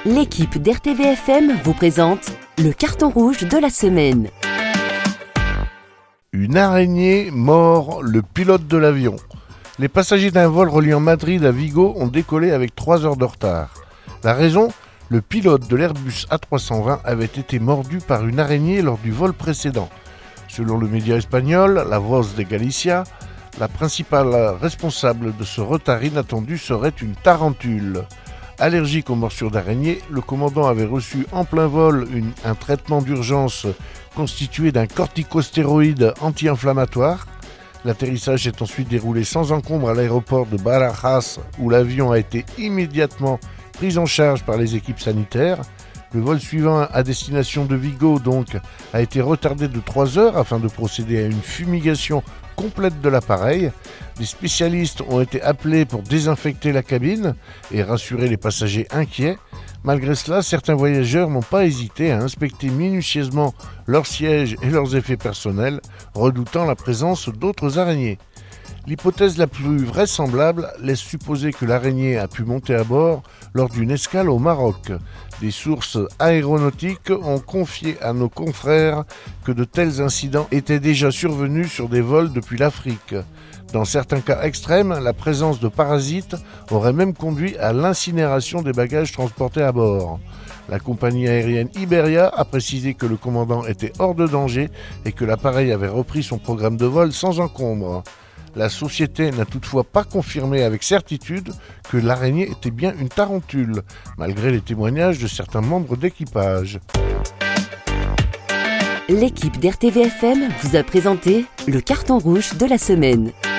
L'équipe d'RTVFM vous présente le carton rouge de la semaine. Une araignée mord le pilote de l'avion. Les passagers d'un vol reliant Madrid à Vigo ont décollé avec 3 heures de retard. La raison ? Le pilote de l'Airbus A320 avait été mordu par une araignée lors du vol précédent. Selon le média espagnol, La Voz de Galicia, la principale responsable de ce retard inattendu serait une tarentule. Allergique aux morsures d'araignée, le commandant avait reçu en plein vol un traitement d'urgence constitué d'un corticostéroïde anti-inflammatoire. L'atterrissage s'est ensuite déroulé sans encombre à l'aéroport de Barajas, où l'avion a été immédiatement pris en charge par les équipes sanitaires. Le vol suivant à destination de Vigo donc a été retardé de 3 heures afin de procéder à une fumigation complète de l'appareil. Des spécialistes ont été appelés pour désinfecter la cabine et rassurer les passagers inquiets. Malgré cela, certains voyageurs n'ont pas hésité à inspecter minutieusement leurs sièges et leurs effets personnels, redoutant la présence d'autres araignées. L'hypothèse la plus vraisemblable laisse supposer que l'araignée a pu monter à bord lors d'une escale au Maroc. Des sources aéronautiques ont confié à nos confrères que de tels incidents étaient déjà survenus sur des vols depuis l'Afrique. Dans certains cas extrêmes, la présence de parasites aurait même conduit à l'incinération des bagages transportés à bord. La compagnie aérienne Iberia a précisé que le commandant était hors de danger et que l'appareil avait repris son programme de vol sans encombre. La société n'a toutefois pas confirmé avec certitude que l'araignée était bien une tarentule, malgré les témoignages de certains membres d'équipage. L'équipe d'RTVFM vous a présenté le carton rouge de la semaine.